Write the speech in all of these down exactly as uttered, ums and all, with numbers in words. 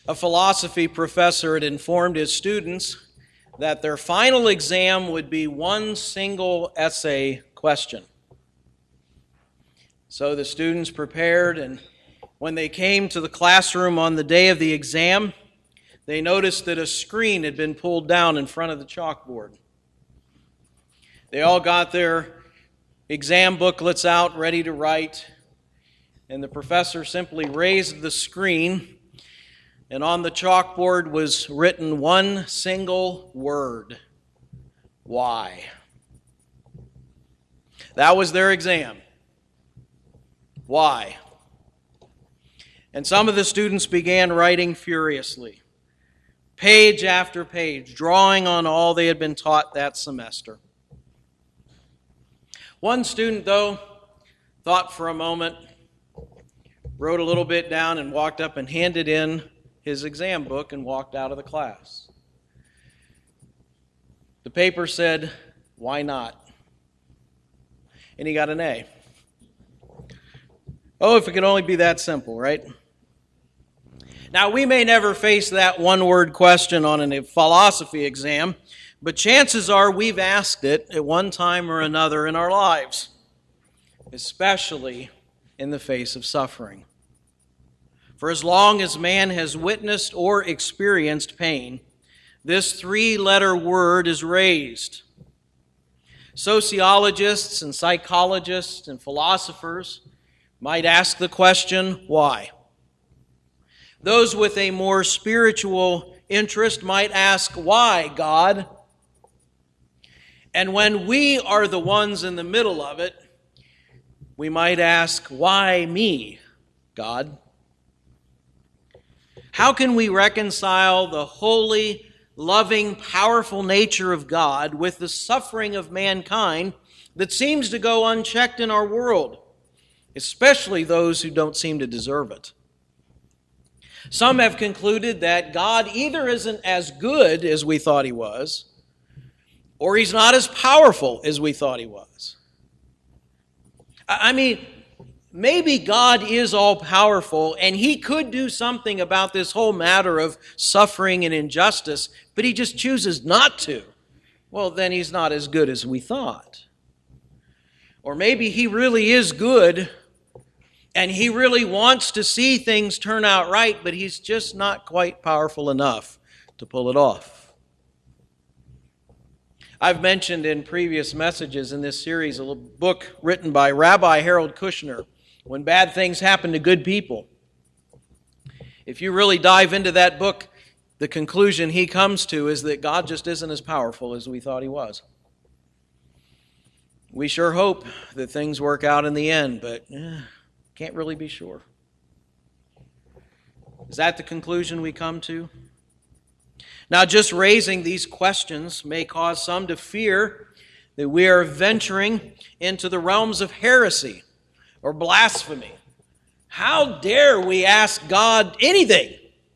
A philosophy professor had informed his students that their final exam would be one single essay question. So the students prepared, and when they came to the classroom on the day of the exam, they noticed that a screen had been pulled down in front of the chalkboard. They all got their exam booklets out, ready to write, and the professor simply raised the screen, and on the chalkboard was written one single word: why? That was their exam. Why? And some of the students began writing furiously, page after page, drawing on all they had been taught that semester. One student, though, thought for a moment, wrote a little bit down, and walked up and handed in his exam book and walked out of the class. The paper said, "Why not?" And he got an A. Oh, if it could only be that simple, right? Now, we may never face that one-word question on a philosophy exam, but chances are we've asked it at one time or another in our lives, especially in the face of suffering. For as long as man has witnessed or experienced pain, this three-letter word is raised. Sociologists and psychologists and philosophers might ask the question, why? Those with a more spiritual interest might ask, why, God? And when we are the ones in the middle of it, we might ask, why me, God? How can we reconcile the holy, loving, powerful nature of God with the suffering of mankind that seems to go unchecked in our world, especially those who don't seem to deserve it? Some have concluded that God either isn't as good as we thought he was, or he's not as powerful as we thought he was. I mean, maybe God is all-powerful, and he could do something about this whole matter of suffering and injustice, but he just chooses not to. Well, then he's not as good as we thought. Or maybe he really is good, and he really wants to see things turn out right, but he's just not quite powerful enough to pull it off. I've mentioned in previous messages in this series a book written by Rabbi Harold Kushner, When Bad Things Happen to Good People. If you really dive into that book, the conclusion he comes to is that God just isn't as powerful as we thought he was. We sure hope that things work out in the end, but eh, can't really be sure. Is that the conclusion we come to? Now, just raising these questions may cause some to fear that we are venturing into the realms of heresy or blasphemy. How dare we ask God anything?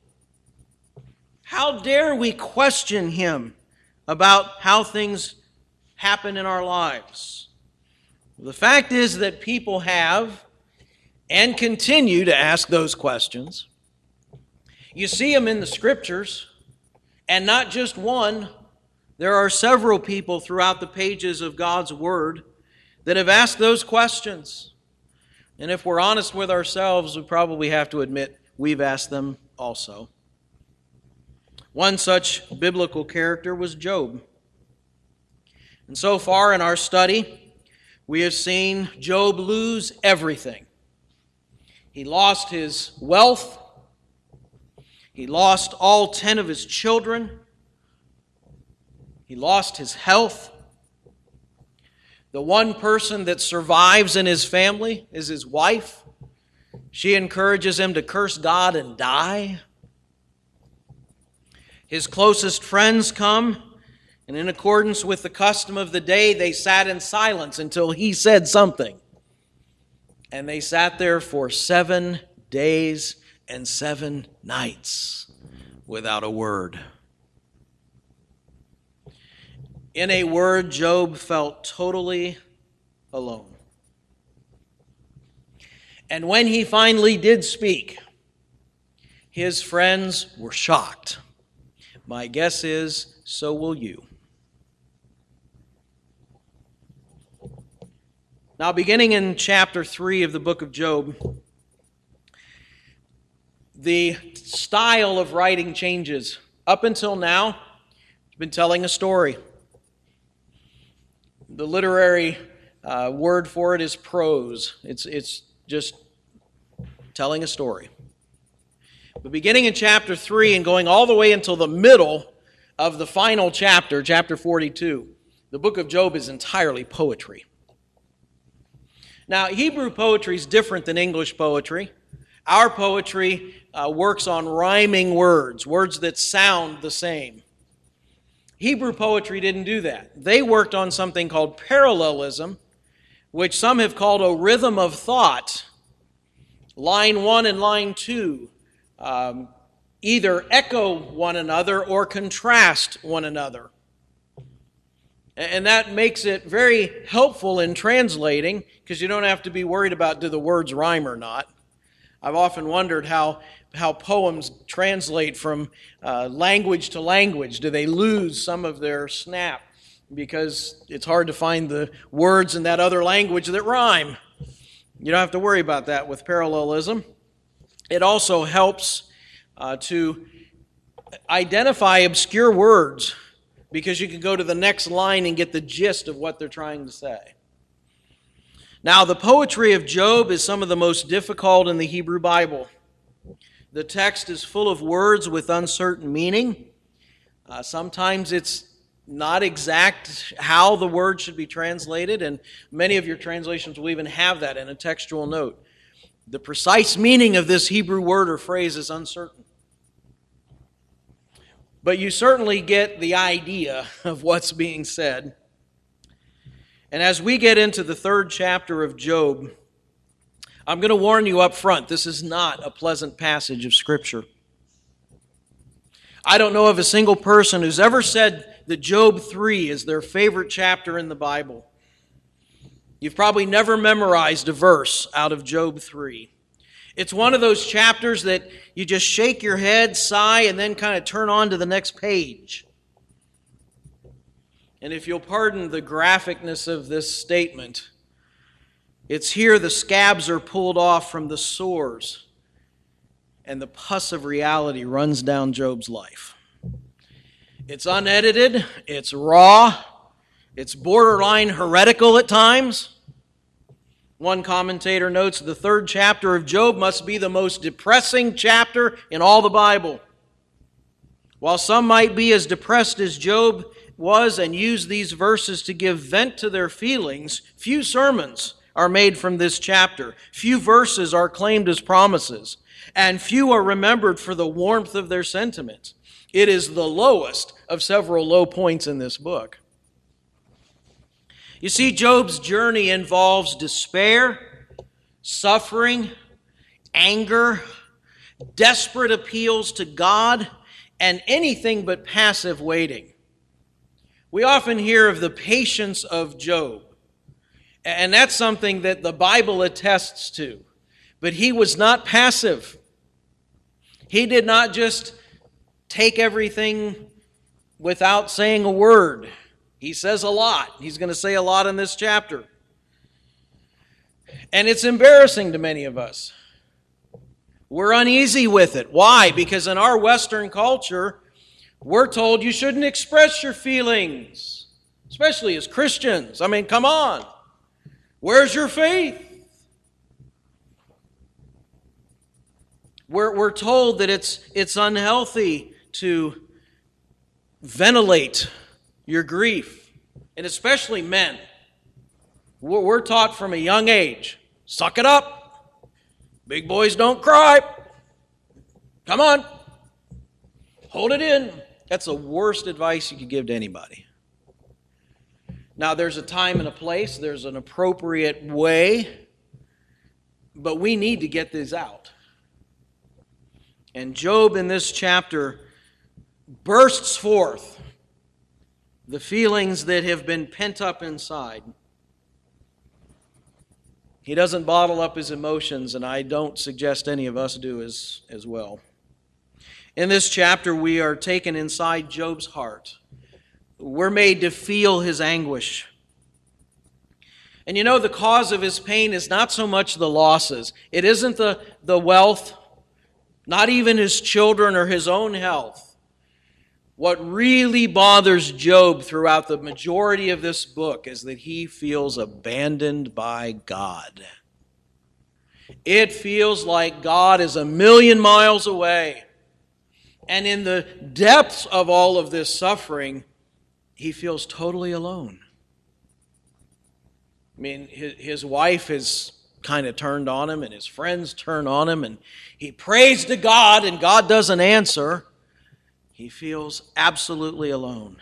How dare we question him about how things happen in our lives? The fact is that people have and continue to ask those questions. You see them in the Scriptures, and not just one. There are several people throughout the pages of God's Word that have asked those questions. And if we're honest with ourselves, we probably have to admit we've asked them also. One such biblical character was Job. And so far in our study, we have seen Job lose everything. He lost his wealth. He lost all ten of his children. He lost his health. The one person that survives in his family is his wife. She encourages him to curse God and die. His closest friends come, and in accordance with the custom of the day, they sat in silence until he said something. And they sat there for seven days and seven nights without a word. In a word, Job felt totally alone. And when he finally did speak, His friends were shocked. My guess is, so will you. Now, beginning in chapter three of the book of Job, the style of writing changes. Up until now, it's been telling a story. The literary uh, word for it is prose. It's, it's just telling a story. But beginning in chapter three and going all the way until the middle of the final chapter, chapter forty-two, the book of Job is entirely poetry. Now, Hebrew poetry is different than English poetry. Our poetry uh, works on rhyming words, words that sound the same. Hebrew poetry didn't do that. They worked on something called parallelism, which some have called a rhythm of thought. Line one and line two um, either echo one another or contrast one another. And that makes it very helpful in translating, because you don't have to be worried about do the words rhyme or not. I've often wondered how, how poems translate from uh, language to language. Do they lose some of their snap because it's hard to find the words in that other language that rhyme? You don't have to worry about that with parallelism. It also helps uh, to identify obscure words, because you can go to the next line and get the gist of what they're trying to say. Now, the poetry of Job is some of the most difficult in the Hebrew Bible. The text is full of words with uncertain meaning. Uh, sometimes it's not exact how the word should be translated, and many of your translations will even have that in a textual note. The precise meaning of this Hebrew word or phrase is uncertain. But you certainly get the idea of what's being said. And as we get into the third chapter of Job, I'm going to warn you up front, this is not a pleasant passage of Scripture. I don't know of a single person who's ever said that Job three is their favorite chapter in the Bible. You've probably never memorized a verse out of Job three. It's one of those chapters that you just shake your head, sigh, and then kind of turn on to the next page. And if you'll pardon the graphicness of this statement, it's here the scabs are pulled off from the sores, and the pus of reality runs down Job's life. It's unedited, it's raw, it's borderline heretical at times. One commentator notes the third chapter of Job must be the most depressing chapter in all the Bible. While some might be as depressed as Job was and use these verses to give vent to their feelings, few sermons are made from this chapter. Few verses are claimed as promises, and few are remembered for the warmth of their sentiments. It is the lowest of several low points in this book. You see, Job's journey involves despair, suffering, anger, desperate appeals to God, and anything but passive waiting. We often hear of the patience of Job, and that's something that the Bible attests to. But he was not passive. He did not just take everything without saying a word. He says a lot. He's going to say a lot in this chapter. And it's embarrassing to many of us. We're uneasy with it. Why? Because in our Western culture, we're told you shouldn't express your feelings, especially as Christians. I mean, come on. Where's your faith? We're, we're told that it's, it's unhealthy to ventilate your grief, and especially men. We're, we're taught from a young age, suck it up. Big boys don't cry. Come on. Hold it in. That's the worst advice you could give to anybody. Now, there's a time and a place. There's an appropriate way. But we need to get this out. And Job in this chapter bursts forth the feelings that have been pent up inside. He doesn't bottle up his emotions, and I don't suggest any of us do as, as well. In this chapter, we are taken inside Job's heart. We're made to feel his anguish. And you know, the cause of his pain is not so much the losses. It isn't the, the wealth, not even his children or his own health. What really bothers Job throughout the majority of this book is that he feels abandoned by God. It feels like God is a million miles away. And in the depths of all of this suffering, he feels totally alone. I mean, his, his wife has kind of turned on him, and his friends turn on him, and he prays to God, and God doesn't answer. He feels absolutely alone.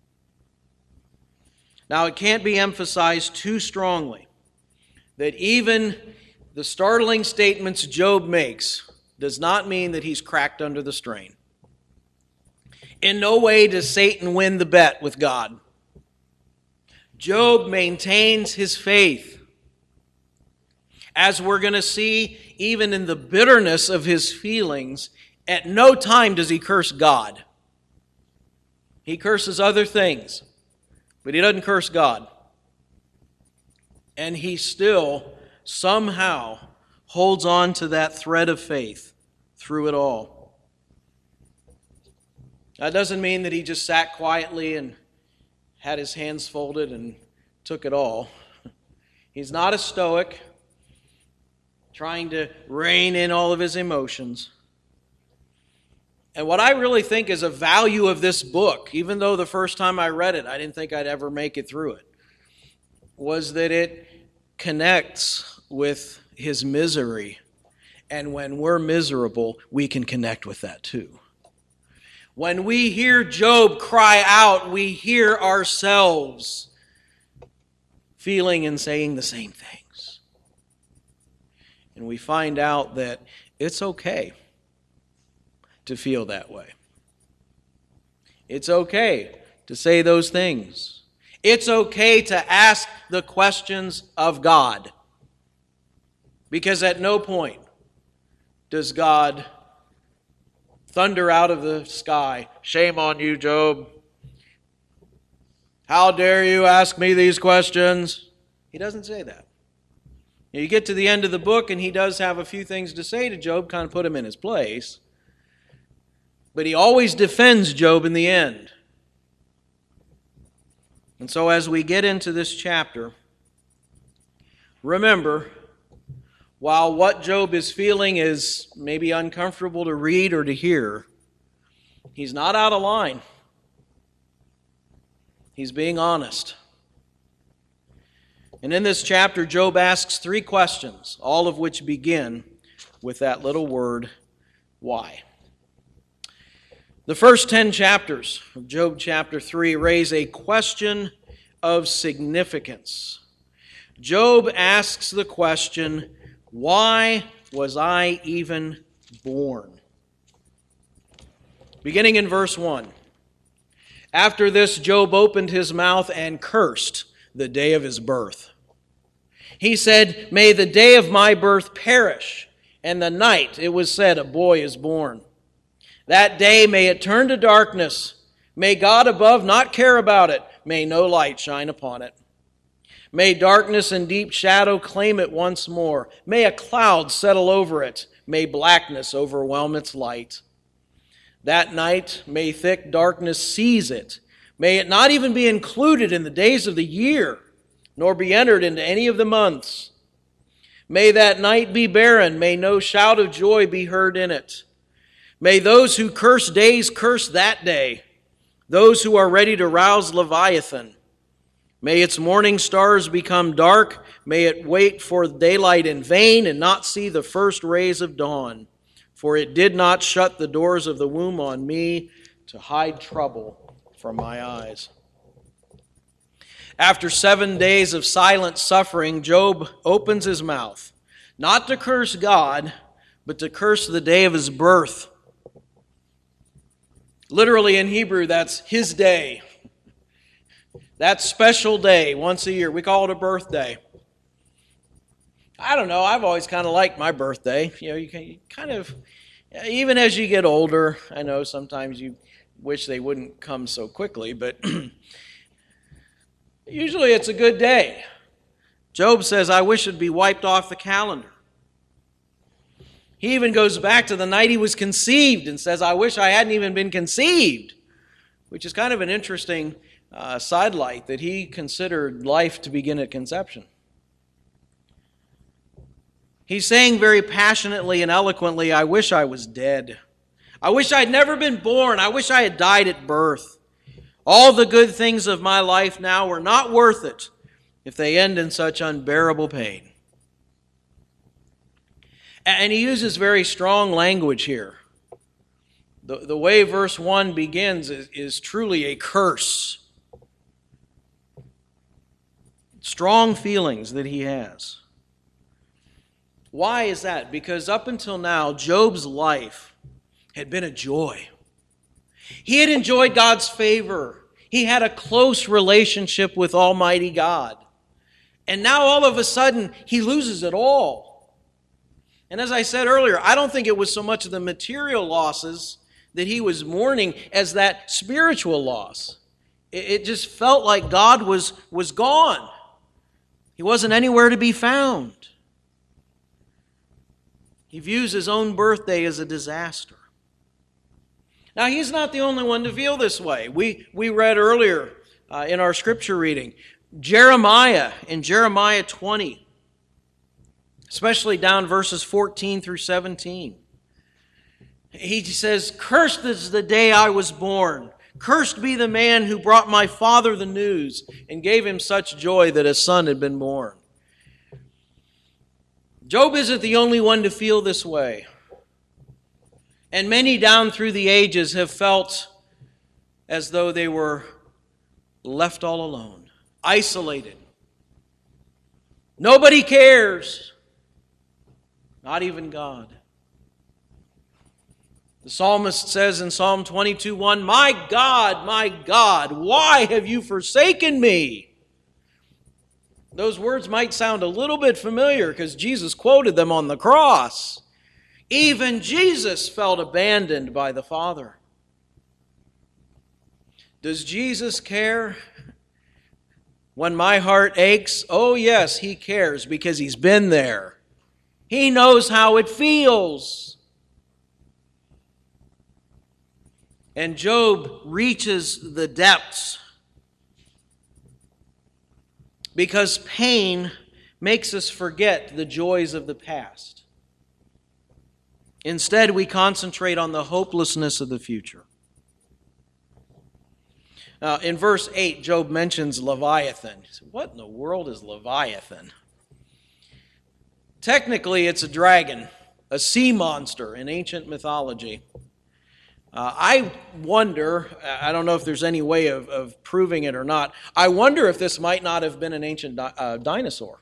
Now, it can't be emphasized too strongly that even the startling statements Job makes does not mean that he's cracked under the strain. In no way does Satan win the bet with God. Job maintains his faith. As we're going to see, even in the bitterness of his feelings, at no time does he curse God. He curses other things, but he doesn't curse God. And he still somehow holds on to that thread of faith through it all. That doesn't mean that he just sat quietly and had his hands folded and took it all. He's not a stoic, trying to rein in all of his emotions. And what I really think is a value of this book, even though the first time I read it, I didn't think I'd ever make it through it, was that it connects with his misery. And when we're miserable, we can connect with that too. When we hear Job cry out, we hear ourselves feeling and saying the same things. And we find out that it's okay to feel that way. It's okay to say those things. It's okay to ask the questions of God. Because at no point does God thunder out of the sky, "Shame on you, Job. How dare you ask me these questions?" He doesn't say that. You get to the end of the book, and he does have a few things to say to Job, kind of put him in his place. But he always defends Job in the end. And so as we get into this chapter, remember, while what Job is feeling is maybe uncomfortable to read or to hear, he's not out of line. He's being honest. And in this chapter, Job asks three questions, all of which begin with that little word, why. The first ten chapters of Job chapter three raise a question of significance. Job asks the question, why was I even born? Beginning in verse one. After this, Job opened his mouth and cursed the day of his birth. He said, "May the day of my birth perish, and the night it was said a boy is born. That day may it turn to darkness. May God above not care about it. May no light shine upon it. May darkness and deep shadow claim it once more. May a cloud settle over it. May blackness overwhelm its light. That night may thick darkness seize it. May it not even be included in the days of the year, nor be entered into any of the months. May that night be barren. May no shout of joy be heard in it. May those who curse days curse that day, those who are ready to rouse Leviathan. May its morning stars become dark. May it wait for daylight in vain and not see the first rays of dawn. For it did not shut the doors of the womb on me to hide trouble from my eyes." After seven days of silent suffering, Job opens his mouth, not to curse God, but to curse the day of his birth. Literally in Hebrew, that's his day. That special day, once a year. We call it a birthday. I don't know, I've always kind of liked my birthday. You know, you, can, you kind of, Even as you get older, I know sometimes you wish they wouldn't come so quickly, but usually it's a good day. Job says, I wish it'd be wiped off the calendar. He even goes back to the night he was conceived and says, I wish I hadn't even been conceived, which is kind of an interesting uh, sidelight that he considered life to begin at conception. He's saying very passionately and eloquently, I wish I was dead. I wish I'd never been born. I wish I had died at birth. All the good things of my life now were not worth it if they end in such unbearable pain. And he uses very strong language here. The, the way verse one begins is, is truly a curse. Strong feelings that he has. Why is that? Because up until now, Job's life had been a joy. He had enjoyed God's favor. He had a close relationship with Almighty God. And now all of a sudden, he loses it all. And as I said earlier, I don't think it was so much the material losses that he was mourning as that spiritual loss. It just felt like God was, was gone. He wasn't anywhere to be found. He views his own birthday as a disaster. Now, he's not the only one to feel this way. We, we read earlier uh, in our scripture reading, Jeremiah in Jeremiah twenty, especially down verses fourteen through seventeen. He says, cursed is the day I was born. Cursed be the man who brought my father the news and gave him such joy that a son had been born. Job isn't the only one to feel this way. And many down through the ages have felt as though they were left all alone, isolated. Nobody cares, not even God. The psalmist says in Psalm twenty-two one, my God, my God, why have you forsaken me? Those words might sound a little bit familiar because Jesus quoted them on the cross. Even Jesus felt abandoned by the Father. Does Jesus care when my heart aches? Oh yes, he cares because he's been there. He knows how it feels. And Job reaches the depths because pain makes us forget the joys of the past. Instead, we concentrate on the hopelessness of the future. Now, in verse eight, Job mentions Leviathan. He said, what in the world is Leviathan? Technically, it's a dragon, a sea monster in ancient mythology. Uh, I wonder, I don't know if there's any way of, of proving it or not, I wonder if this might not have been an ancient di- uh, dinosaur.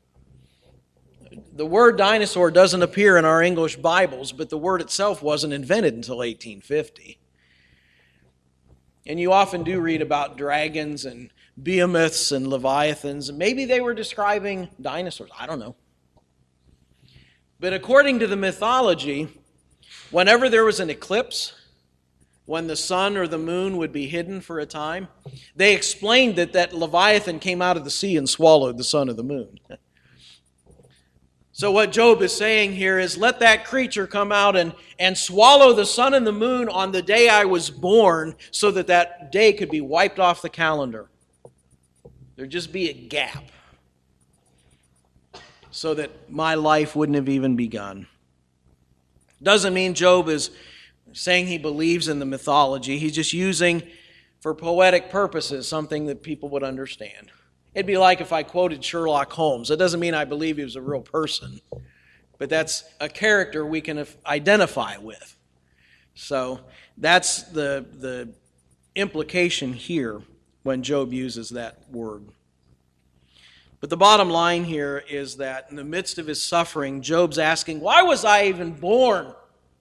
The word dinosaur doesn't appear in our English Bibles, but the word itself wasn't invented until eighteen fifty. And you often do read about dragons and behemoths and leviathans, and maybe they were describing dinosaurs. I don't know. But according to the mythology, whenever there was an eclipse, when the sun or the moon would be hidden for a time, they explained that that Leviathan came out of the sea and swallowed the sun or the moon. So what Job is saying here is, let that creature come out and, and swallow the sun and the moon on the day I was born so that that day could be wiped off the calendar. There'd just be a gap so that my life wouldn't have even begun. Doesn't mean Job is saying he believes in the mythology. He's just using, for poetic purposes, something that people would understand. It'd be like if I quoted Sherlock Holmes. It doesn't mean I believe he was a real person, but that's a character we can identify with. So that's the, the implication here when Job uses that word. But the bottom line here is that in the midst of his suffering, Job's asking, why was I even born?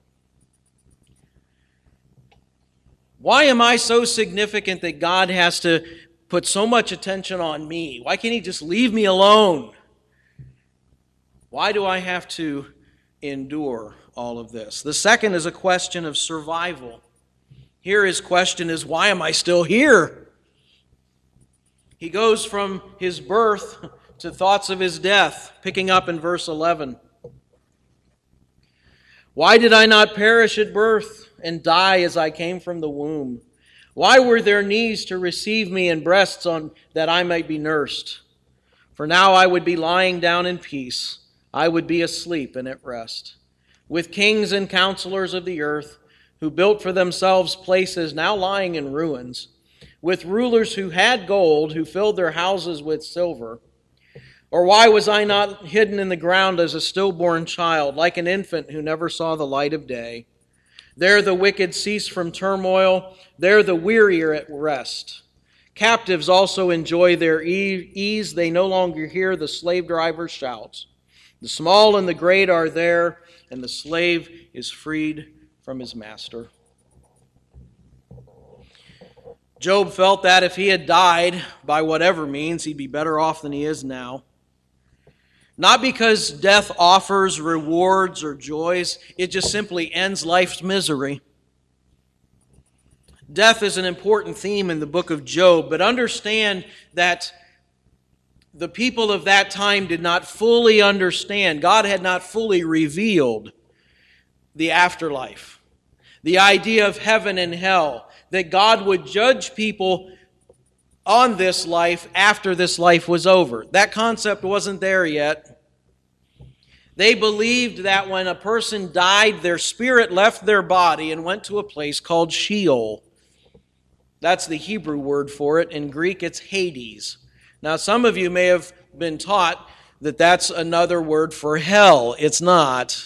Why am I so significant that God has to put so much attention on me? Why can't he just leave me alone? Why do I have to endure all of this. The second is a question of survival. Here his question is, why am I still here? He goes from his birth to thoughts of his death, picking up in verse eleven. Why did I not perish at birth and die as I came from the womb? Why were there knees to receive me and breasts on that I might be nursed? For now I would be lying down in peace. I would be asleep and at rest. With kings and counselors of the earth, who built for themselves places now lying in ruins, with rulers who had gold, who filled their houses with silver. Or why was I not hidden in the ground as a stillborn child, like an infant who never saw the light of day? There the wicked cease from turmoil, there the weary are at rest. Captives also enjoy their ease, they no longer hear the slave driver's shouts. The small and the great are there, and the slave is freed from his master. Job felt that if he had died by whatever means, he'd be better off than he is now. Not because death offers rewards or joys, it just simply ends life's misery. Death is an important theme in the book of Job, but understand that the people of that time did not fully understand. God had not fully revealed the afterlife, the idea of heaven and hell, that God would judge people on this life after this life was over. That concept wasn't there yet. They believed that when a person died, their spirit left their body and went to a place called Sheol. That's the Hebrew word for it. In Greek, it's Hades. Now, some of you may have been taught that that's another word for hell. It's not.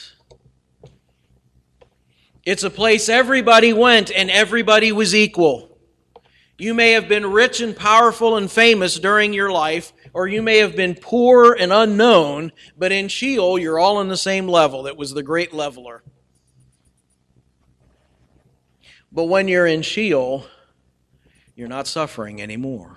It's a place everybody went and everybody was equal. You may have been rich and powerful and famous during your life, or you may have been poor and unknown, but in Sheol, you're all on the same level. It was the great leveler. But when you're in Sheol, you're not suffering anymore.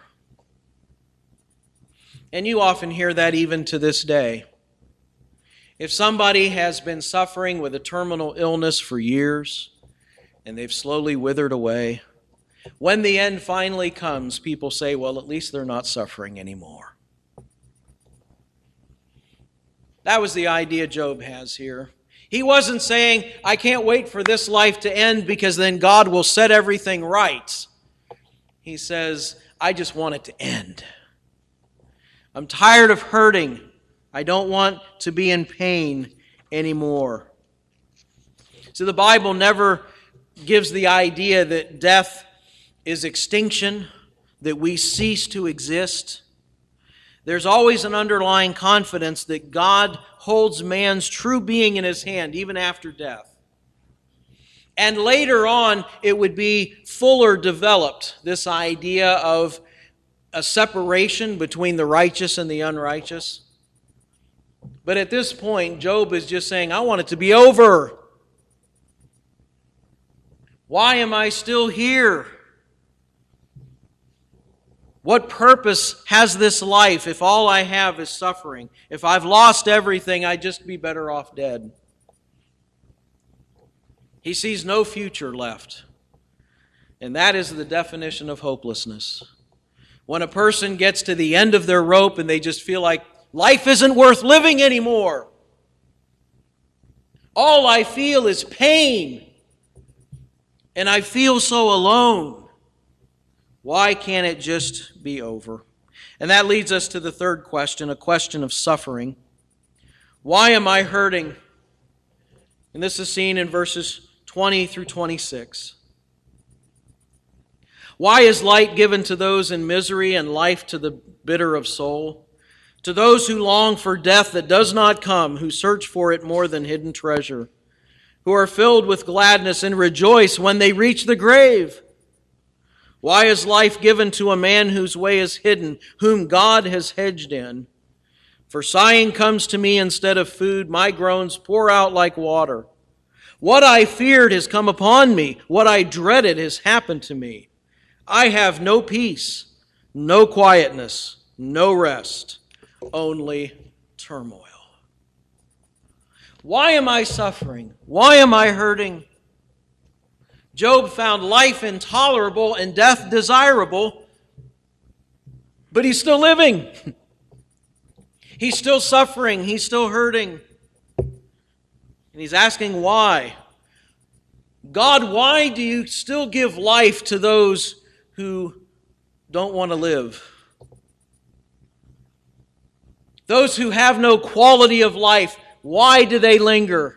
And you often hear that even to this day. If somebody has been suffering with a terminal illness for years, and they've slowly withered away, when the end finally comes, people say, well, at least they're not suffering anymore. That was the idea Job has here. He wasn't saying, I can't wait for this life to end because then God will set everything right. He says, I just want it to end. I'm tired of hurting. I don't want to be in pain anymore. So the Bible never gives the idea that death is extinction, that we cease to exist. There's always an underlying confidence that God holds man's true being in his hand, even after death. And later on, it would be fuller developed, this idea of a separation between the righteous and the unrighteous. But at this point, Job is just saying, I want it to be over. Why am I still here? What purpose has this life if all I have is suffering? If I've lost everything, I'd just be better off dead. He sees no future left. And that is the definition of hopelessness. When a person gets to the end of their rope and they just feel like life isn't worth living anymore. All I feel is pain. And I feel so alone. Why can't it just be over? And that leads us to the third question, a question of suffering. Why am I hurting? And this is seen in verses twenty through twenty-six. Why is light given to those in misery and life to the bitter of soul? To those who long for death that does not come, who search for it more than hidden treasure, who are filled with gladness and rejoice when they reach the grave. Why is life given to a man whose way is hidden, whom God has hedged in? For sighing comes to me instead of food, my groans pour out like water. What I feared has come upon me, what I dreaded has happened to me. I have no peace, no quietness, no rest, only turmoil. Why am I suffering? Why am I hurting? Job found life intolerable and death desirable, but he's still living. He's still suffering. He's still hurting. And he's asking why. God, why do you still give life to those who don't want to live? Those who have no quality of life, why do they linger?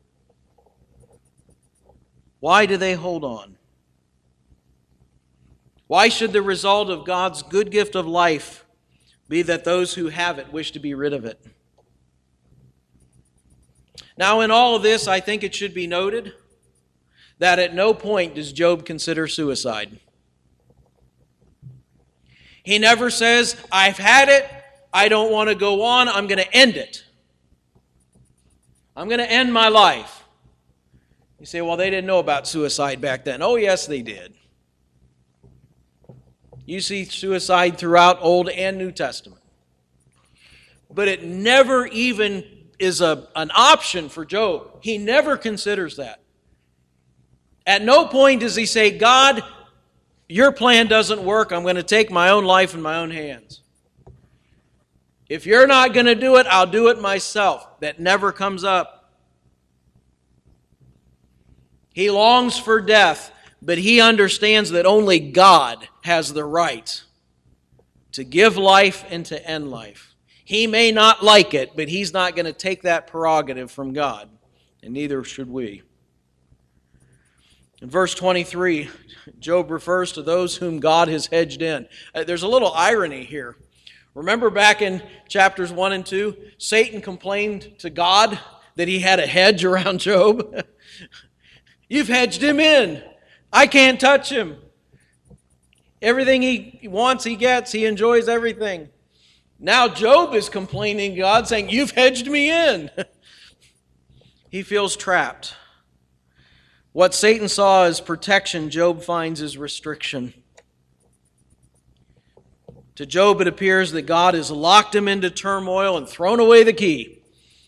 Why do they hold on? Why should the result of God's good gift of life be that those who have it wish to be rid of it? Now, in all of this, I think it should be noted that at no point does Job consider suicide. He never says, I've had it, I don't want to go on, I'm going to end it. I'm going to end my life. You say, well, they didn't know about suicide back then. Oh, yes, they did. You see suicide throughout Old and New Testament. But it never even is a, an option for Job. He never considers that. At no point does he say, God, your plan doesn't work. I'm going to take my own life in my own hands. If you're not going to do it, I'll do it myself. That never comes up. He longs for death, but he understands that only God has the right to give life and to end life. He may not like it, but he's not going to take that prerogative from God, and neither should we. In verse twenty-three, Job refers to those whom God has hedged in. Uh, there's a little irony here. Remember back in chapters one and two, Satan complained to God that he had a hedge around Job. You've hedged him in. I can't touch him. Everything he wants, he gets. He enjoys everything. Now Job is complaining to God, saying, you've hedged me in. He feels trapped. What Satan saw as protection, Job finds as restriction. To Job, it appears that God has locked him into turmoil and thrown away the key.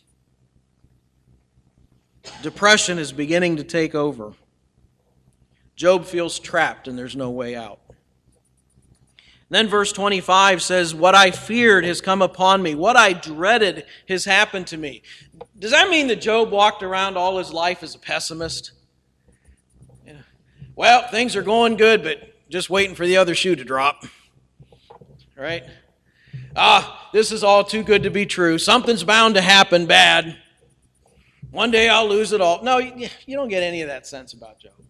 Depression is beginning to take over. Job feels trapped and there's no way out. Then verse twenty-five says, what I feared has come upon me. What I dreaded has happened to me. Does that mean that Job walked around all his life as a pessimist? Yeah. Well, things are going good, but just waiting for the other shoe to drop. Right? Ah, this is all too good to be true. Something's bound to happen bad. One day I'll lose it all. No, you don't get any of that sense about Job.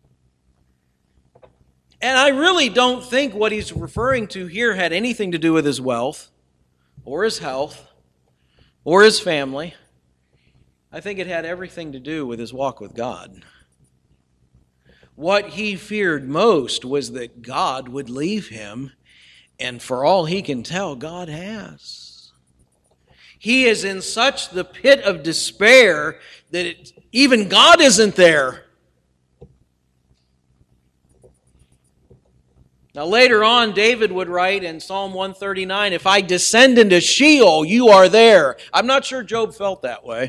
And I really don't think what he's referring to here had anything to do with his wealth or his health or his family. I think it had everything to do with his walk with God. What he feared most was that God would leave him, and for all he can tell, God has. He is in such the pit of despair that it, even God isn't there. Now later on, David would write in Psalm one thirty-nine, if I descend into Sheol, you are there. I'm not sure Job felt that way.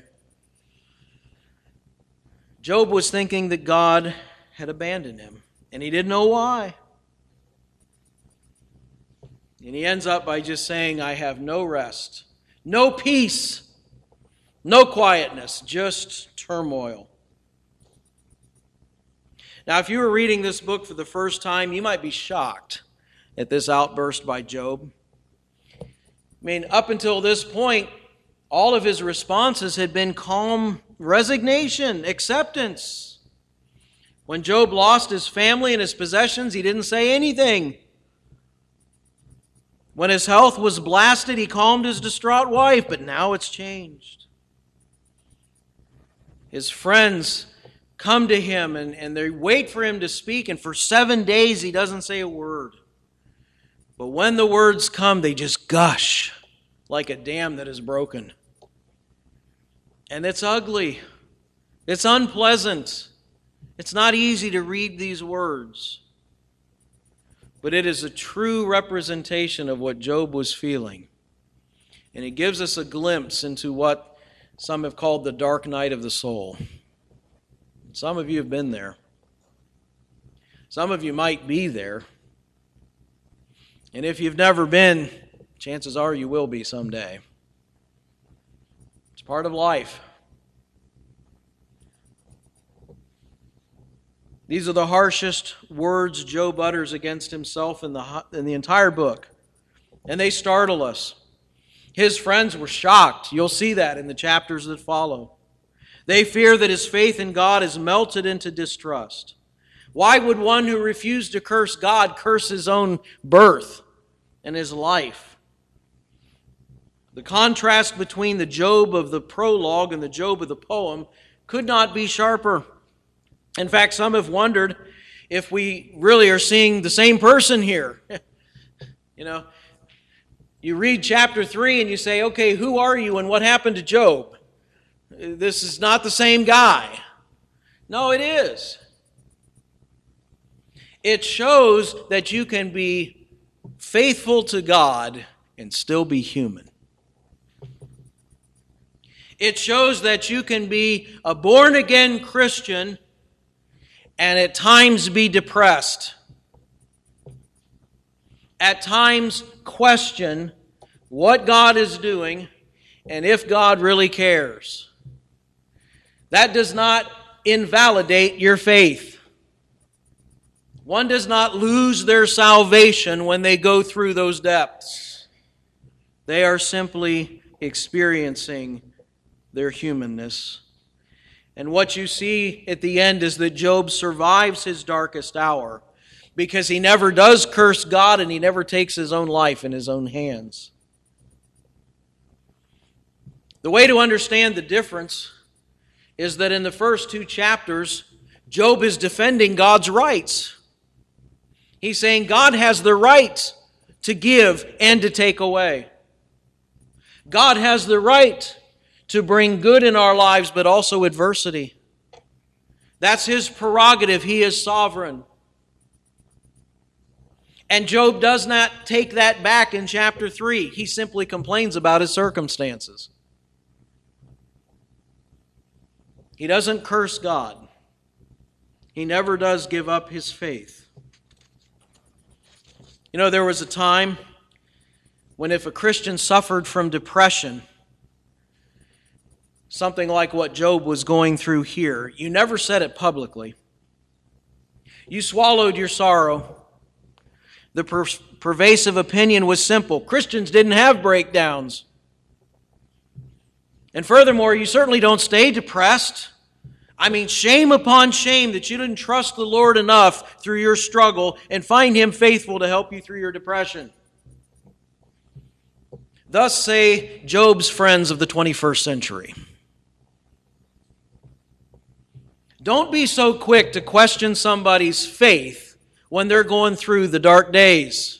Job was thinking that God had abandoned him, and he didn't know why. And he ends up by just saying, I have no rest, no peace, no quietness, just turmoil. Now, if you were reading this book for the first time, you might be shocked at this outburst by Job. I mean, up until this point, all of his responses had been calm resignation, acceptance. When Job lost his family and his possessions, he didn't say anything. When his health was blasted, he calmed his distraught wife, but now it's changed. His friends come to him and, and they wait for him to speak, and for seven days he doesn't say a word. But when the words come, they just gush like a dam that is broken. And it's ugly. It's unpleasant. It's not easy to read these words. But it is a true representation of what Job was feeling. And it gives us a glimpse into what some have called the dark night of the soul. Some of you have been there. Some of you might be there. And if you've never been, chances are you will be someday. It's part of life. These are the harshest words Job utters against himself in the, in the entire book. And they startle us. His friends were shocked. You'll see that in the chapters that follow. They fear that his faith in God is melted into distrust. Why would one who refused to curse God curse his own birth and his life? The contrast between the Job of the prologue and the Job of the poem could not be sharper. In fact, some have wondered if we really are seeing the same person here. You know, you read chapter three and you say, okay, who are you and what happened to Job? This is not the same guy. No, it is. It shows that you can be faithful to God and still be human. It shows that you can be a born-again Christian and at times be depressed. At times question what God is doing and if God really cares. That does not invalidate your faith. One does not lose their salvation when they go through those depths. They are simply experiencing their humanness. And what you see at the end is that Job survives his darkest hour because he never does curse God and he never takes his own life in his own hands. The way to understand the difference is that in the first two chapters, Job is defending God's rights. He's saying God has the right to give and to take away. God has the right to bring good in our lives, but also adversity. That's His prerogative. He is sovereign. And Job does not take that back in chapter three. He simply complains about his circumstances. He doesn't curse God. He never does give up his faith. You know, there was a time when if a Christian suffered from depression, something like what Job was going through here, you never said it publicly. You swallowed your sorrow. The per- pervasive opinion was simple. Christians didn't have breakdowns. And furthermore, you certainly don't stay depressed. I mean, shame upon shame that you didn't trust the Lord enough through your struggle and find Him faithful to help you through your depression. Thus say Job's friends of the twenty-first century. Don't be so quick to question somebody's faith when they're going through the dark days.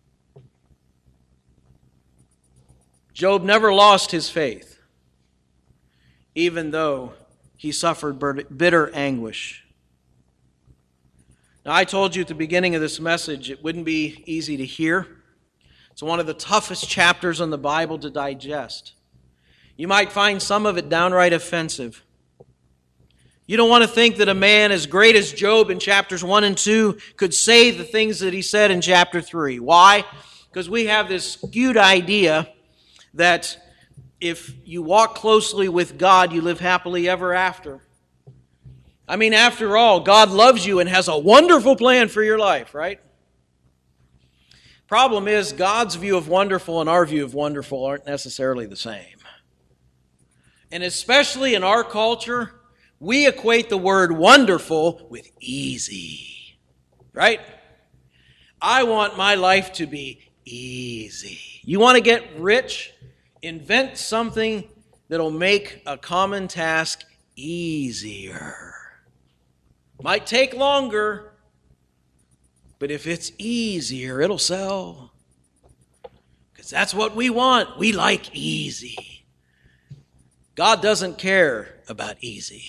Job never lost his faith, even though he suffered bitter anguish. Now, I told you at the beginning of this message it wouldn't be easy to hear. It's one of the toughest chapters in the Bible to digest. You might find some of it downright offensive. You don't want to think that a man as great as Job in chapters one and two could say the things that he said in chapter three. Why? Because we have this skewed idea that if you walk closely with God, you live happily ever after. I mean, after all, God loves you and has a wonderful plan for your life, right? Problem is, God's view of wonderful and our view of wonderful aren't necessarily the same. And especially in our culture, we equate the word wonderful with easy, right? I want my life to be easy. You want to get rich? Invent something that'll make a common task easier. Might take longer, but if it's easier, it'll sell. Because that's what we want. We like easy. God doesn't care about easy.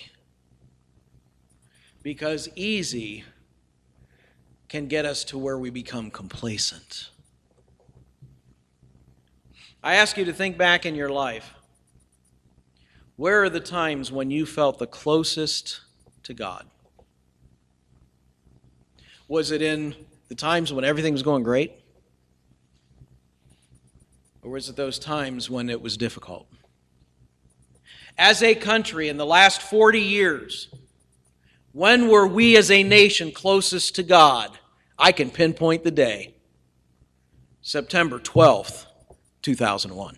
Because easy can get us to where we become complacent. I ask you to think back in your life. Where are the times when you felt the closest to God? Was it in the times when everything was going great? Or was it those times when it was difficult? As a country in the last forty years, when were we as a nation closest to God? I can pinpoint the day. September twelfth, two thousand one.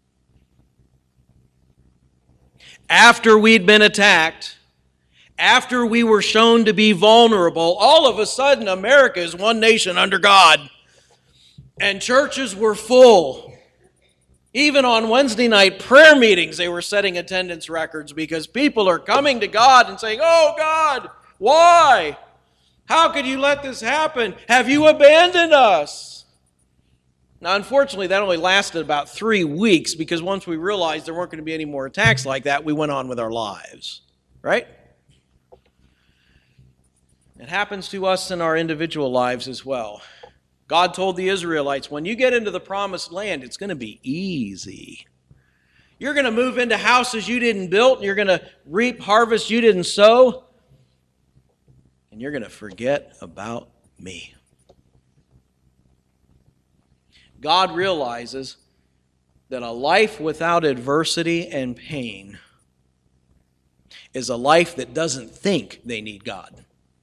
After we'd been attacked, after we were shown to be vulnerable, all of a sudden America is one nation under God. And churches were full. Even on Wednesday night prayer meetings, they were setting attendance records because people are coming to God and saying, "Oh God, why? How could you let this happen? Have you abandoned us?" Now, unfortunately, that only lasted about three weeks because once we realized there weren't going to be any more attacks like that, we went on with our lives. Right? It happens to us in our individual lives as well. God told the Israelites, when you get into the promised land, it's going to be easy. You're going to move into houses you didn't build, and you're going to reap harvest you didn't sow, and you're going to forget about me. God realizes that a life without adversity and pain is a life that doesn't think they need God.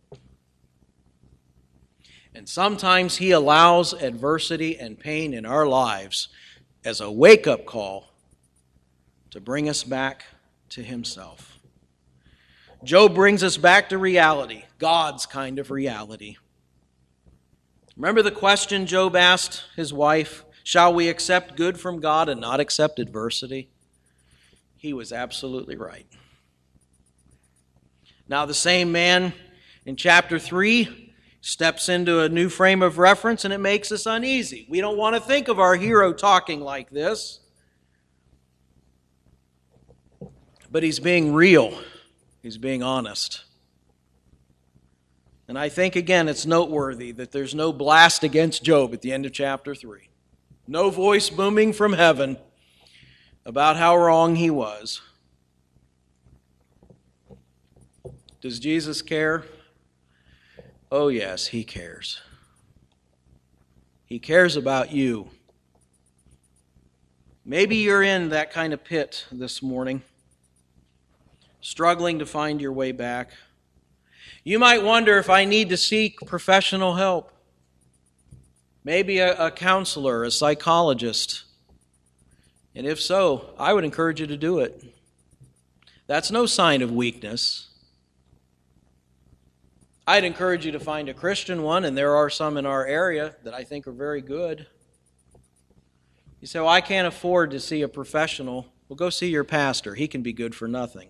And sometimes He allows adversity and pain in our lives as a wake-up call to bring us back to Himself. Job brings us back to reality, God's kind of reality. Remember the question Job asked his wife, shall we accept good from God and not accept adversity? He was absolutely right. Now the same man in chapter three steps into a new frame of reference and it makes us uneasy. We don't want to think of our hero talking like this. But he's being real. He's being honest. And I think, again, it's noteworthy that there's no blast against Job at the end of chapter three. No voice booming from heaven about how wrong he was. Does Jesus care? Oh, yes, He cares. He cares about you. Maybe you're in that kind of pit this morning, struggling to find your way back. You might wonder if I need to seek professional help. Maybe a, a counselor, a psychologist. And if so, I would encourage you to do it. That's no sign of weakness. I'd encourage you to find a Christian one, and there are some in our area that I think are very good. You say, well, I can't afford to see a professional. Well, go see your pastor. He can be good for nothing.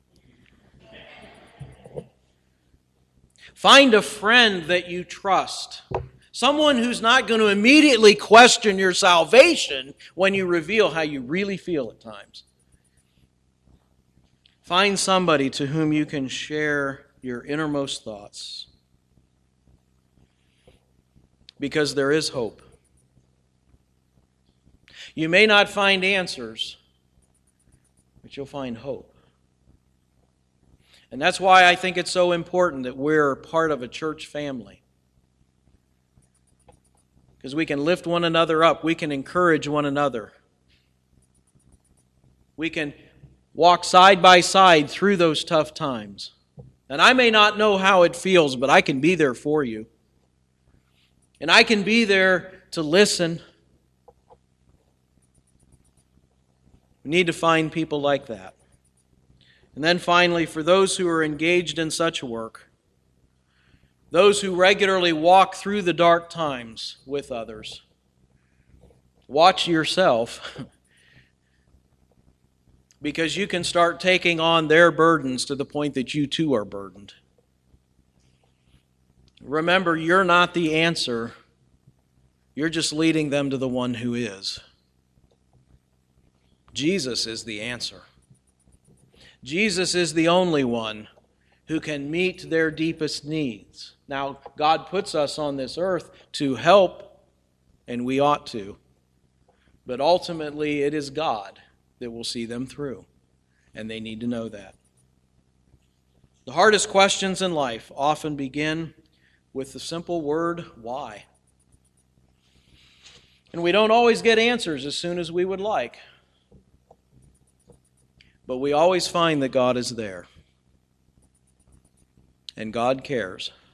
Find a friend that you trust. Someone who's not going to immediately question your salvation when you reveal how you really feel at times. Find somebody to whom you can share your innermost thoughts. Because there is hope. You may not find answers, but you'll find hope. And that's why I think it's so important that we're part of a church family. Because we can lift one another up. We can encourage one another. We can walk side by side through those tough times. And I may not know how it feels, but I can be there for you. And I can be there to listen. We need to find people like that. And then finally, for those who are engaged in such work, those who regularly walk through the dark times with others, watch yourself because you can start taking on their burdens to the point that you too are burdened. Remember, you're not the answer. You're just leading them to the one who is. Jesus is the answer. Jesus is the only one who can meet their deepest needs. Now, God puts us on this earth to help, and we ought to. But ultimately, it is God that will see them through. and they need to know that. The hardest questions in life often begin with the simple word, why? And we don't always get answers as soon as we would like. But we always find that God is there. And God cares.